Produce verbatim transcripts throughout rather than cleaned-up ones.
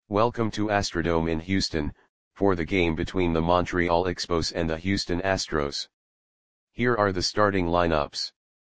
Welcome to Astrodome in Houston, for the game between the Montreal Expos and the Houston Astros. Here are the starting lineups.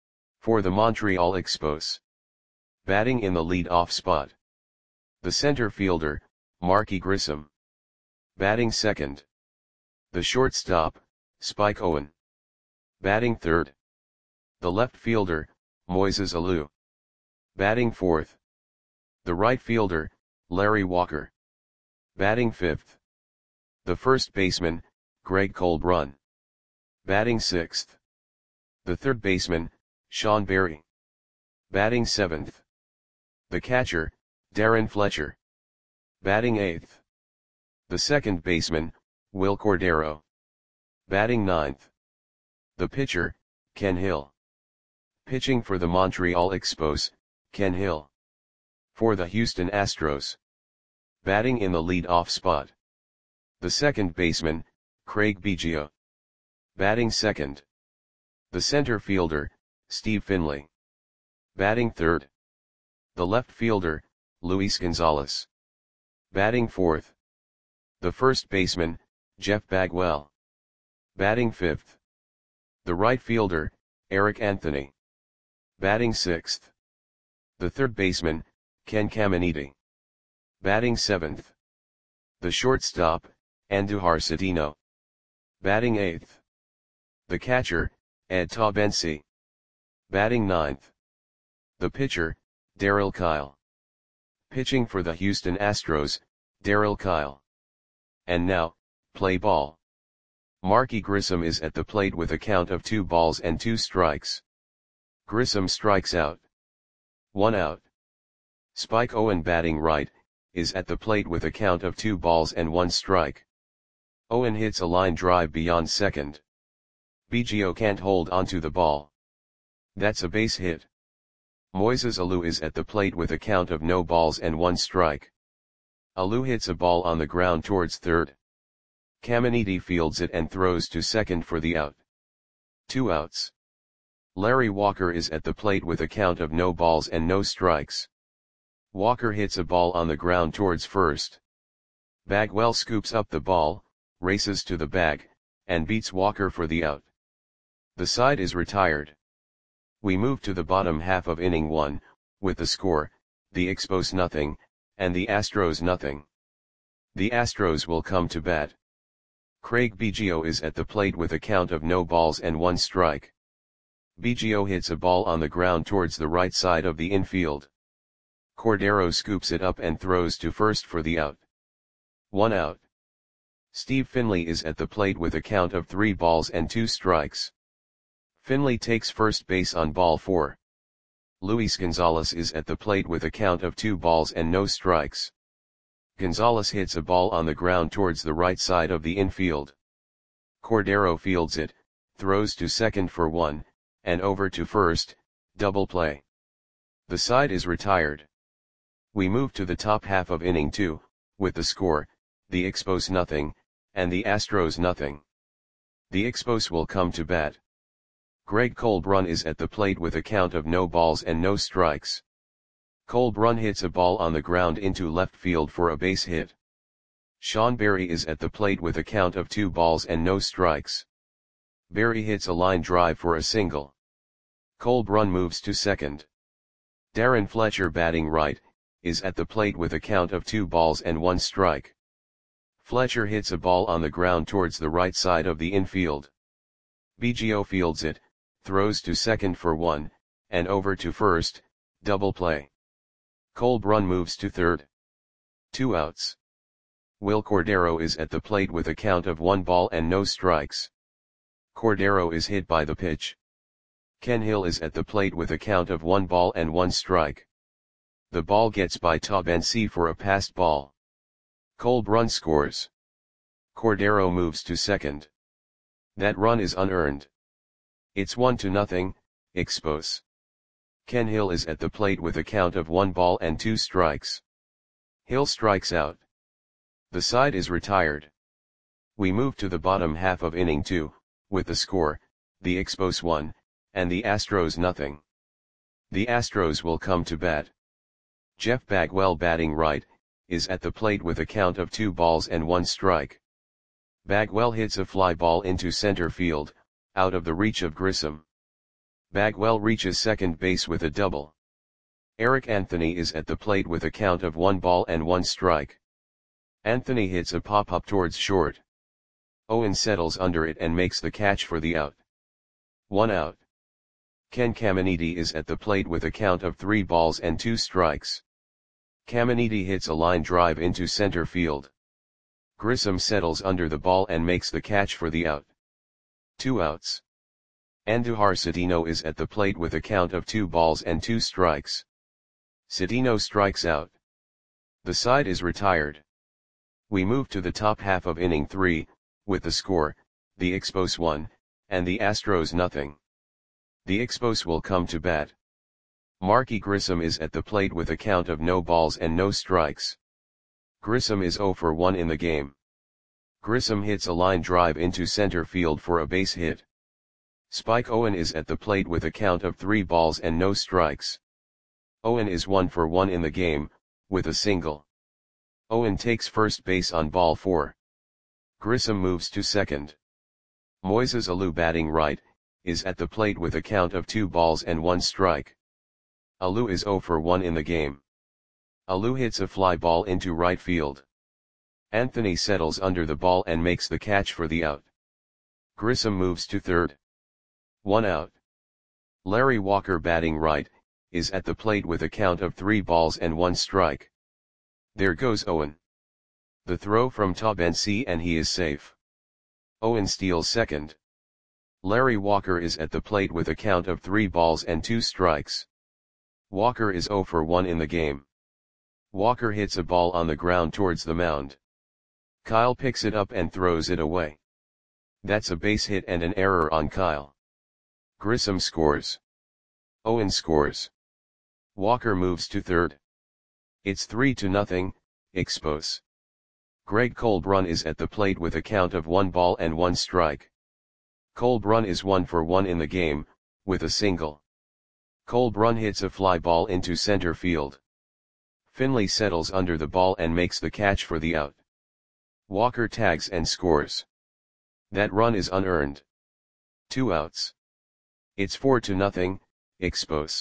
For the Montreal Expos. Batting in the lead-off spot. The center fielder, Marky Grissom. Batting second. The shortstop, Spike Owen. Batting third. The left fielder, Moises Alou. Batting fourth. The right fielder, Larry Walker. Batting fifth. The first baseman, Greg Colbrunn. Batting sixth. The third baseman, Sean Berry. Batting seventh. The catcher, Darren Fletcher. Batting eighth. The second baseman, Wil Cordero. Batting ninth. The pitcher, Ken Hill. Pitching for the Montreal Expos, Ken Hill. For the Houston Astros. Batting in the lead-off spot. The second baseman, Craig Biggio. Batting second. The center fielder, Steve Finley. Batting third. The left fielder, Luis Gonzalez. Batting fourth. The first baseman, Jeff Bagwell. Batting fifth. The right fielder, Eric Anthony. Batting sixth. The third baseman, Ken Caminiti. Batting seventh. The shortstop, Andujar Cedeno. Batting eighth. The catcher, Ed Taubensi. Batting ninth. The pitcher, Darryl Kile. Pitching for the Houston Astros, Darryl Kile. And now, play ball. Marky Grissom is at the plate with a count of two balls and two strikes. Grissom strikes out. One out. Spike Owen, batting right, is at the plate with a count of two balls and one strike. Owen hits a line drive beyond second. Biggio can't hold onto the ball. That's a base hit. Moises Alou is at the plate with a count of no balls and one strike. Alou hits a ball on the ground towards third. Caminiti fields it and throws to second for the out. Two outs. Larry Walker is at the plate with a count of no balls and no strikes. Walker hits a ball on the ground towards first. Bagwell scoops up the ball, races to the bag, and beats Walker for the out. The side is retired. We move to the bottom half of inning one, with the score, the Expos nothing, and the Astros nothing. The Astros will come to bat. Craig Biggio is at the plate with a count of no balls and one strike. Biggio hits a ball on the ground towards the right side of the infield. Cordero scoops it up and throws to first for the out. One out. Steve Finley is at the plate with a count of three balls and two strikes. Finley takes first base on ball four. Luis Gonzalez is at the plate with a count of two balls and no strikes. Gonzalez hits a ball on the ground towards the right side of the infield. Cordero fields it, throws to second for one, and over to first, double play. The side is retired. We move to the top half of inning two, with the score, the Expos nothing, and the Astros nothing. The Expos will come to bat. Greg Colbrunn is at the plate with a count of no balls and no strikes. Colbrunn hits a ball on the ground into left field for a base hit. Sean Berry is at the plate with a count of two balls and no strikes. Berry hits a line drive for a single. Colbrunn moves to second. Darren Fletcher, batting right, is at the plate with a count of two balls and one strike. Fletcher hits a ball on the ground towards the right side of the infield. Biggio fields it, throws to second for one, and over to first, double play. Colbrunn moves to third. Two outs. Wil Cordero is at the plate with a count of one ball and no strikes. Cordero is hit by the pitch. Ken Hill is at the plate with a count of one ball and one strike. The ball gets by Taubensi for a passed ball. Colbrunn scores. Cordero moves to second. That run is unearned. It's one to nothing, Expos. Ken Hill is at the plate with a count of one ball and two strikes. Hill strikes out. The side is retired. We move to the bottom half of inning two, with the score, the Expos one, and the Astros nothing. The Astros will come to bat. Jeff Bagwell, batting right, is at the plate with a count of two balls and one strike. Bagwell hits a fly ball into center field, out of the reach of Grissom. Bagwell reaches second base with a double. Eric Anthony is at the plate with a count of one ball and one strike. Anthony hits a pop-up towards short. Owen settles under it and makes the catch for the out. One out. Ken Caminiti is at the plate with a count of three balls and two strikes. Caminiti hits a line drive into center field. Grissom settles under the ball and makes the catch for the out. Two outs. Andujar Cedeno is at the plate with a count of two balls and two strikes. Cedeno strikes out. The side is retired. We move to the top half of inning three, with the score, the Expos one, and the Astros nothing. The Expos will come to bat. Marky Grissom is at the plate with a count of no balls and no strikes. Grissom is zero for one in the game. Grissom hits a line drive into center field for a base hit. Spike Owen is at the plate with a count of three balls and no strikes. Owen is one for one in the game, with a single. Owen takes first base on ball four. Grissom moves to second. Moises Alou, batting right, is at the plate with a count of two balls and one strike. Alou is zero for one in the game. Alou hits a fly ball into right field. Anthony settles under the ball and makes the catch for the out. Grissom moves to third. One out. Larry Walker, batting right, is at the plate with a count of three balls and one strike. There goes Owen. The throw from Taubensee and he is safe. Owen steals second. Larry Walker is at the plate with a count of three balls and two strikes. Walker is zero for one in the game. Walker hits a ball on the ground towards the mound. Kyle picks it up and throws it away. That's a base hit and an error on Kyle. Grissom scores. Owen scores. Walker moves to third. It's three to nothing, Expos. Greg Colbrun is at the plate with a count of one ball and one strike. Colbrun is one for one in the game, with a single. Colbrun hits a fly ball into center field. Finley settles under the ball and makes the catch for the out. Walker tags and scores. That run is unearned. Two outs. It's four to nothing, Expos.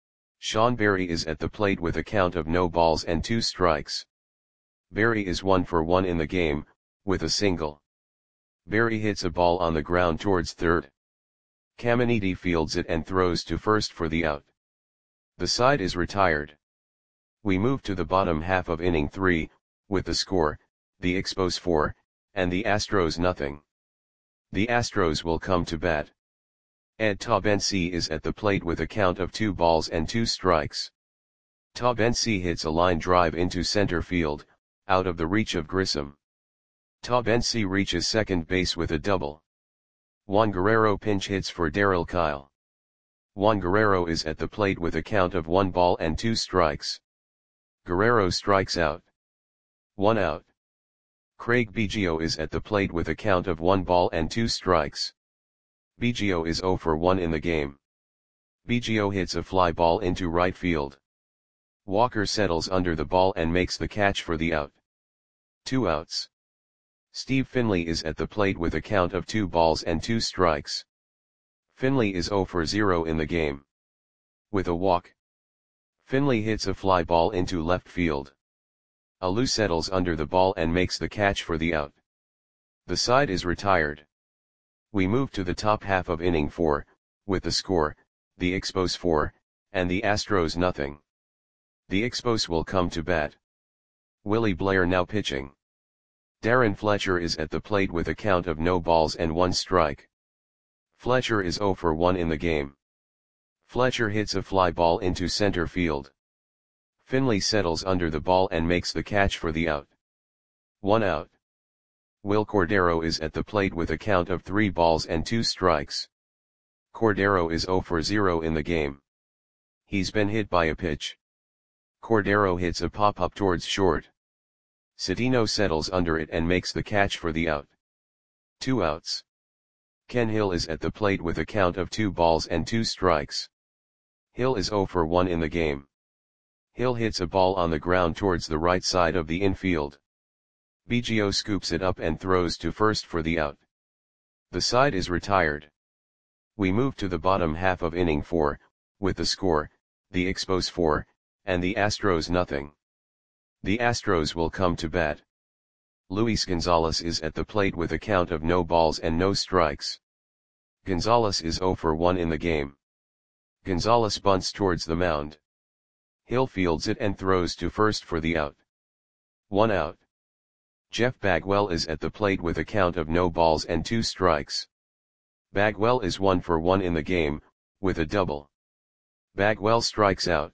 Sean Berry is at the plate with a count of no balls and two strikes. Berry is one for one in the game, with a single. Berry hits a ball on the ground towards third. Caminiti fields it and throws to first for the out. The side is retired. We move to the bottom half of inning three, with the score, the Expos four, and the Astros nothing. The Astros will come to bat. Ed Taubensee is at the plate with a count of two balls and two strikes. Taubensee hits a line drive into center field, out of the reach of Grissom. Taubensee reaches second base with a double. Juan Guerrero pinch hits for Darryl Kyle. Juan Guerrero is at the plate with a count of one ball and two strikes. Guerrero strikes out. One out. Craig Biggio is at the plate with a count of one ball and two strikes. Biggio is zero for one in the game. Biggio hits a fly ball into right field. Walker settles under the ball and makes the catch for the out. Two outs. Steve Finley is at the plate with a count of two balls and two strikes. Finley is zero for zero in the game. With a walk. Finley hits a fly ball into left field. Alou settles under the ball and makes the catch for the out. The side is retired. We move to the top half of inning four, with the score, the Expos four, and the Astros nothing. The Expos will come to bat. Willie Blair now pitching. Darren Fletcher is at the plate with a count of no balls and one strike. Fletcher is zero for one in the game. Fletcher hits a fly ball into center field. Finley settles under the ball and makes the catch for the out. One out. Will Cordero is at the plate with a count of three balls and two strikes. Cordero is zero for zero in the game. He's been hit by a pitch. Cordero hits a pop-up towards short. Cedeno settles under it and makes the catch for the out. Two outs. Ken Hill is at the plate with a count of two balls and two strikes. Hill is zero for one in the game. Hill hits a ball on the ground towards the right side of the infield. Biggio scoops it up and throws to first for the out. The side is retired. We move to the bottom half of inning four, with the score, the Expos four, and the Astros nothing. The Astros will come to bat. Luis Gonzalez is at the plate with a count of no balls and no strikes. Gonzalez is zero for one in the game. Gonzalez bunts towards the mound. Hill fields it and throws to first for the out. One out. Jeff Bagwell is at the plate with a count of no balls and two strikes. Bagwell is one for one in the game, with a double. Bagwell strikes out.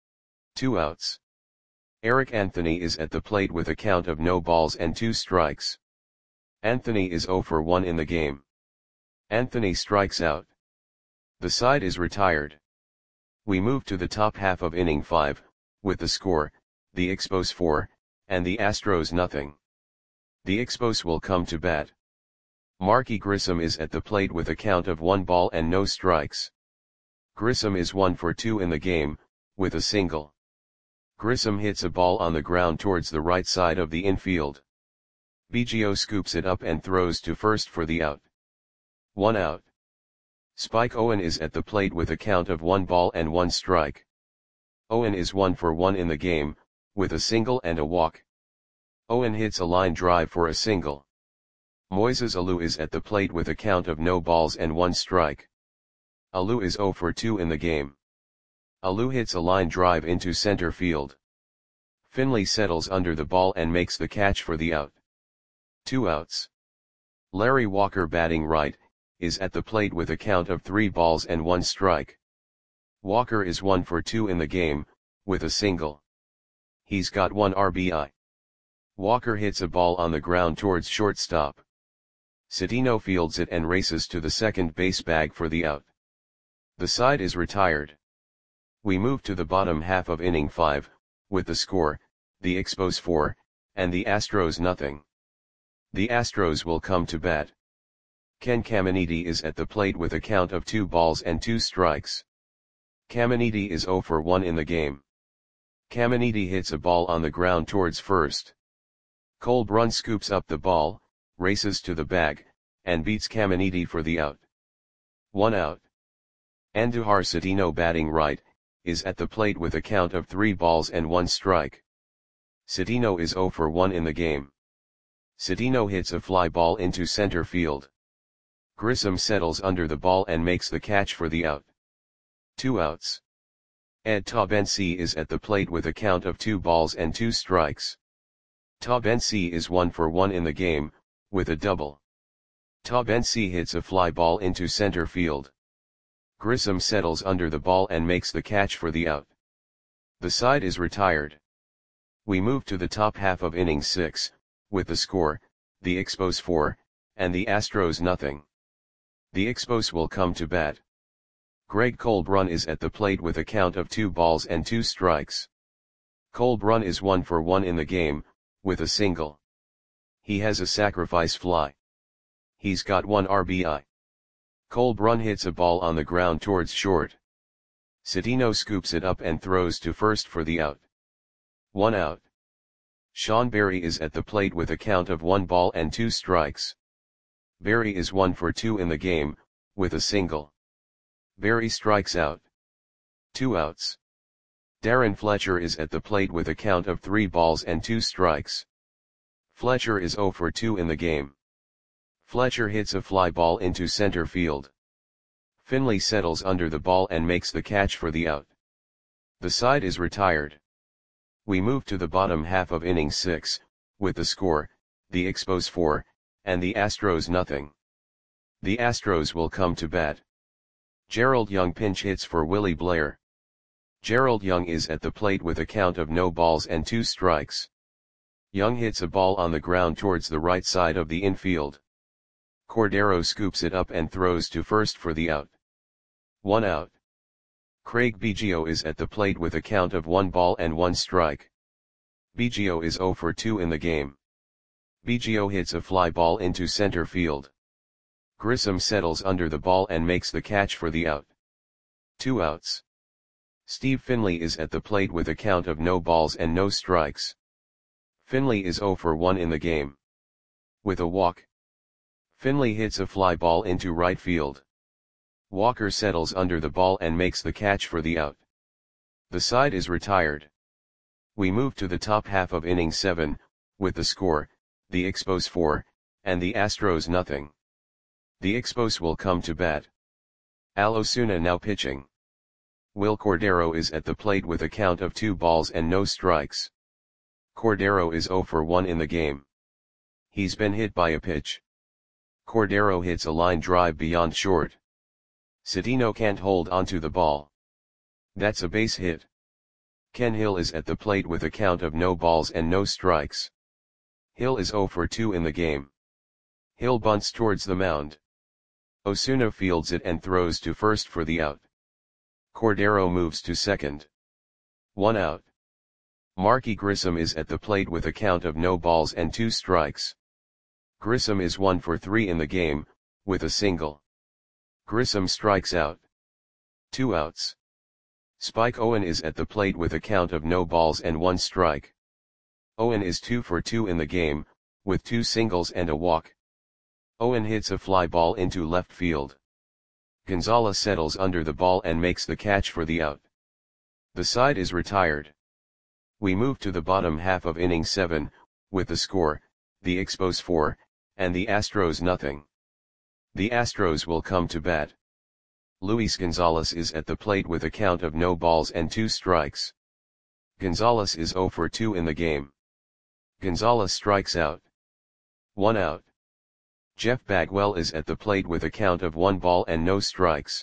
Two outs. Eric Anthony is at the plate with a count of no balls and two strikes. Anthony is zero for one in the game. Anthony strikes out. The side is retired. We move to the top half of inning five, with the score, the Expos four, and the Astros nothing. The Expos will come to bat. Marky Grissom is at the plate with a count of one ball and no strikes. Grissom is one for two in the game, with a single. Grissom hits a ball on the ground towards the right side of the infield. Biggio scoops it up and throws to first for the out. One out. Spike Owen is at the plate with a count of one ball and one strike. Owen is one for one in the game, with a single and a walk. Owen hits a line drive for a single. Moises Alou is at the plate with a count of no balls and one strike. Alou is zero for two in the game. Alou hits a line drive into center field. Finley settles under the ball and makes the catch for the out. Two outs. Larry Walker, batting right, is at the plate with a count of three balls and one strike. Walker is one for two in the game, with a single. He's got one R B I. Walker hits a ball on the ground towards shortstop. Citino fields it and races to the second base bag for the out. The side is retired. We move to the bottom half of inning five, with the score, the Expos four, and the Astros nothing. The Astros will come to bat. Ken Caminiti is at the plate with a count of two balls and two strikes. Caminiti is zero for one in the game. Caminiti hits a ball on the ground towards first. Cole Brun scoops up the ball, races to the bag, and beats Caminiti for the out. One out. Andujar Citino, batting right, is at the plate with a count of three balls and one strike. Citino is zero for one in the game. Citino hits a fly ball into center field. Grissom settles under the ball and makes the catch for the out. Two outs. Ed Taubensee is at the plate with a count of two balls and two strikes. Taubensee is one for one in the game, with a double. Taubensee hits a fly ball into center field. Grissom settles under the ball and makes the catch for the out. The side is retired. We move to the top half of inning six, with the score, the Expos four, and the Astros nothing. The Expos will come to bat. Greg Colbrun is at the plate with a count of two balls and two strikes. Colbrun is one for one in the game, with a single. He has a sacrifice fly. He's got one R B I. Colbrun hits a ball on the ground towards short. Citino scoops it up and throws to first for the out. One out. Sean Berry is at the plate with a count of one ball and two strikes. Berry is one for two in the game, with a single. Berry strikes out. Two outs. Darren Fletcher is at the plate with a count of three balls and two strikes. Fletcher is zero for two in the game. Fletcher hits a fly ball into center field. Finley settles under the ball and makes the catch for the out. The side is retired. We move to the bottom half of inning six, with the score, the Expos four, and the Astros nothing. The Astros will come to bat. Gerald Young pinch hits for Willie Blair. Gerald Young is at the plate with a count of no balls and two strikes. Young hits a ball on the ground towards the right side of the infield. Cordero scoops it up and throws to first for the out. One out. Craig Biggio is at the plate with a count of one ball and one strike. Biggio is zero for two in the game. Biggio hits a fly ball into center field. Grissom settles under the ball and makes the catch for the out. Two outs. Steve Finley is at the plate with a count of no balls and no strikes. Finley is zero for one in the game. With a walk, Finley hits a fly ball into right field. Walker settles under the ball and makes the catch for the out. The side is retired. We move to the top half of inning seven, with the score, the Expos four, and the Astros nothing. The Expos will come to bat. Al Osuna now pitching. Will Cordero is at the plate with a count of two balls and no strikes. Cordero is zero for one in the game. He's been hit by a pitch. Cordero hits a line drive beyond short. Cedeno can't hold onto the ball. That's a base hit. Ken Hill is at the plate with a count of no balls and no strikes. Hill is zero for two in the game. Hill bunts towards the mound. Osuna fields it and throws to first for the out. Cordero moves to second. One out. Marky Grissom is at the plate with a count of no balls and two strikes. Grissom is one for three in the game, with a single. Grissom strikes out. Two outs. Spike Owen is at the plate with a count of no balls and one strike. Owen is two for two in the game, with two singles and a walk. Owen hits a fly ball into left field. Gonzalez settles under the ball and makes the catch for the out. The side is retired. We move to the bottom half of inning seven, with the score, the Expos four, and the Astros nothing. The Astros will come to bat. Luis Gonzalez is at the plate with a count of no balls and two strikes. Gonzalez is zero for two in the game. Gonzalez strikes out. One out. Jeff Bagwell is at the plate with a count of one ball and no strikes.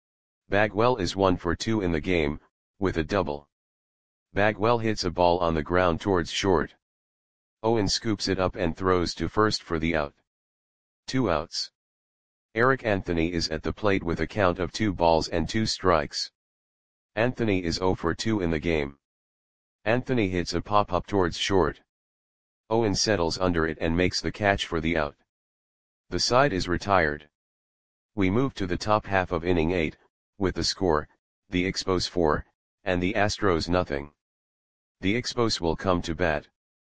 Bagwell is one for two in the game, with a double. Bagwell hits a ball on the ground towards short. Owen scoops it up and throws to first for the out. Two outs. Eric Anthony is at the plate with a count of two balls and two strikes. Anthony is zero for two in the game. Anthony hits a pop-up towards short. Owen settles under it and makes the catch for the out. The side is retired. We move to the top half of inning eight, with the score, the Expos four, and the Astros nothing. The Expos will come to bat.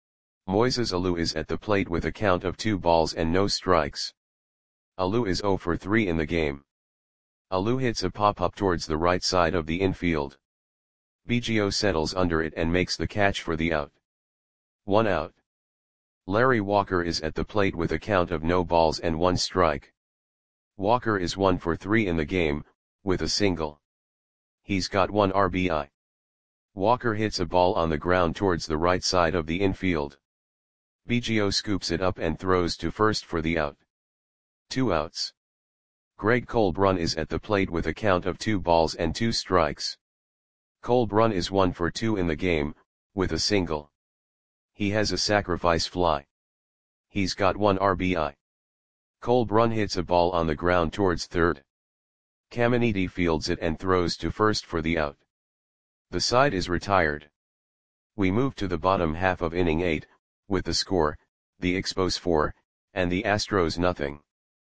Moises Alou is at the plate with a count of two balls and no strikes. Alou is zero for three in the game. Alou hits a pop-up towards the right side of the infield. Biggio settles under it and makes the catch for the out. One out. Larry Walker is at the plate with a count of no balls and one strike. Walker is one for three in the game, with a single. He's got one R B I. Walker hits a ball on the ground towards the right side of the infield. Biggio scoops it up and throws to first for the out. Two outs. Greg Colbrun is at the plate with a count of two balls and two strikes. Colbrun is one for two in the game, with a single. He has a sacrifice fly. He's got one R B I. Colbrun hits a ball on the ground towards third. Caminiti fields it and throws to first for the out. The side is retired. We move to the bottom half of inning eight, with the score, the Expos four, and the Astros nothing.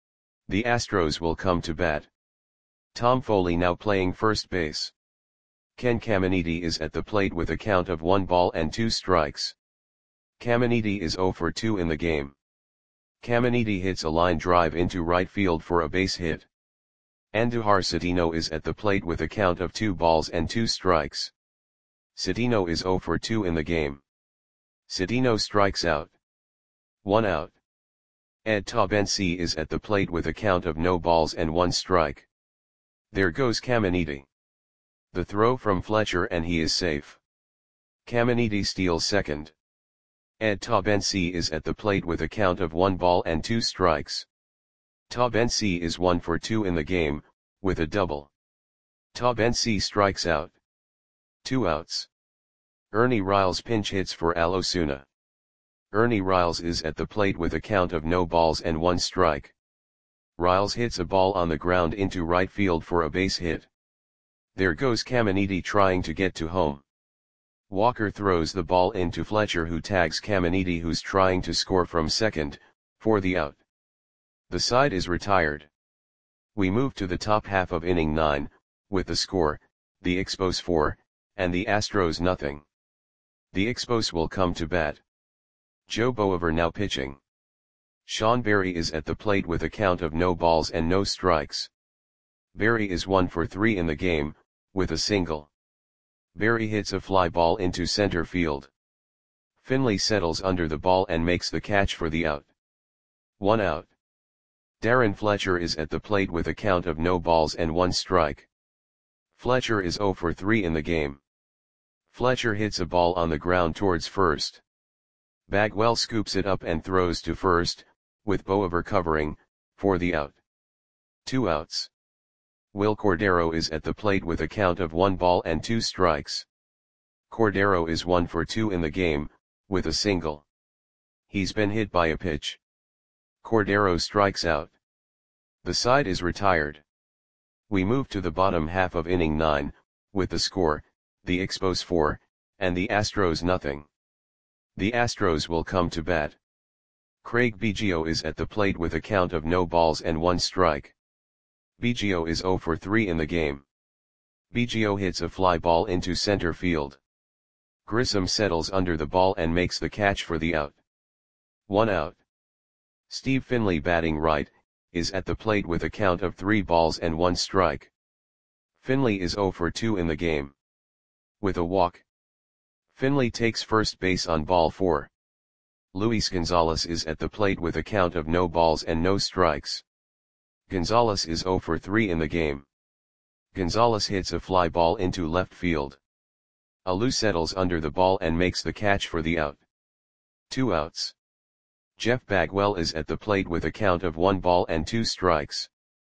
The Astros will come to bat. Tom Foley now playing first base. Ken Caminiti is at the plate with a count of one ball and two strikes. Caminiti is zero for two in the game. Caminiti hits a line drive into right field for a base hit. Andujar Cedeno is at the plate with a count of two balls and two strikes. Cedeno is zero for two in the game. Cedeno strikes out. One out. Ed Taubensee is at the plate with a count of no balls and one strike. There goes Caminiti. The throw from Fletcher and he is safe. Caminiti steals second. Ed Taubensee is at the plate with a count of one ball and two strikes. Taubensee is one for two in the game, with a double. Taubensee strikes out. Two outs. Ernie Riles pinch hits for Al Osuna. Ernie Riles is at the plate with a count of no balls and one strike. Riles hits a ball on the ground into right field for a base hit. There goes Caminiti trying to get to home. Walker throws the ball into Fletcher, who tags Caminiti, who's trying to score from second, for the out. The side is retired. We move to the top half of inning nine, with the score, the Expos four, and the Astros nothing. The Expos will come to bat. Joe Boaver now pitching. Sean Berry is at the plate with a count of no balls and no strikes. Berry is one for three in the game, with a single. Berry hits a fly ball into center field. Finley settles under the ball and makes the catch for the out. One out. Darren Fletcher is at the plate with a count of no balls and one strike. Fletcher is zero for three in the game. Fletcher hits a ball on the ground towards first. Bagwell scoops it up and throws to first, with Boaver covering, for the out. Two outs. Will Cordero is at the plate with a count of one ball and two strikes. Cordero is one for two in the game, with a single. He's been hit by a pitch. Cordero strikes out. The side is retired. We move to the bottom half of inning nine, with the score, the Expos four, and the Astros nothing. The Astros will come to bat. Craig Biggio is at the plate with a count of no balls and one strike. Biggio is zero for three in the game. Biggio hits a fly ball into center field. Grissom settles under the ball and makes the catch for the out. One out. Steve Finley, batting right, is at the plate with a count of three balls and one strike. Finley is zero for two in the game. With a walk. Finley takes first base on ball four. Luis Gonzalez is at the plate with a count of no balls and no strikes. Gonzalez is zero for three in the game. Gonzalez hits a fly ball into left field. Alou settles under the ball and makes the catch for the out. Two outs. Jeff Bagwell is at the plate with a count of one ball and two strikes.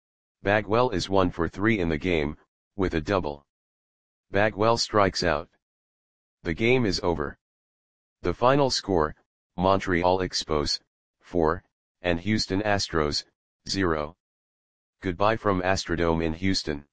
Bagwell is one for three in the game, with a double. Bagwell strikes out. The game is over. The final score, Montreal Expos, four, and Houston Astros, zero. Goodbye from Astrodome in Houston.